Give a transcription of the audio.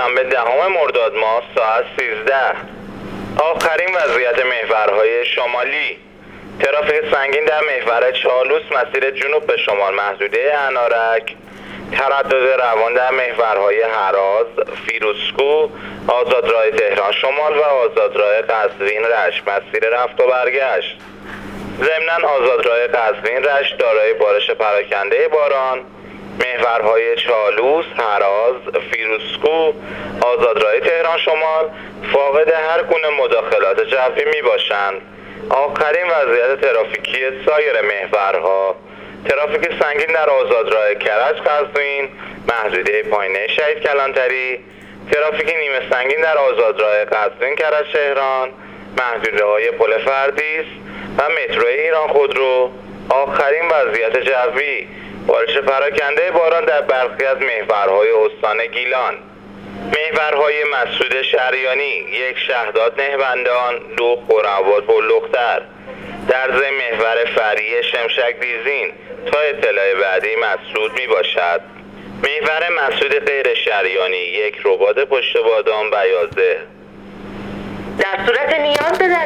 دوشنبه 10 مرداد ماه ساعت 13. آخرین وضعیت محورهای شمالی. ترافیک سنگین در محور چالوس مسیر جنوب به شمال محدوده انارک. تردد روان در محورهای هراز، فیروزکوه، آزادراه تهران شمال و آزادراه قزوین رشت مسیر رفت و برگشت. ضمناً آزادراه قزوین رشت دارای بارش پراکنده باران. محورهای چالوس، هراز، فیروزکوه، آزادراه تهران شمال فاقد هر گونه مداخلات جوی می باشند. آخرین وضعیت ترافیکی سایر محورها: ترافیک سنگین در آزادراه کرج قزوین محدوده پایینه شهید کلانتری. ترافیک نیمه سنگین در آزادراه قزوین کرج تهران محدوده های پل فردیس و مترو ایران خودرو. آخرین وضعیت جوی: بارش پراکنده باران در برخی از محورهای استان گیلان. محورهای مسعود شریانی: 1 شهداد نهبندان، 2 خرم‌آباد بلوختر. در ضمن محور فری شمشک دیزین تا اطلاع بعدی مسعود می باشد. محور مسعود غیر شریانی: 1 رباط پشت بادام بیازه. در صورت نیاز به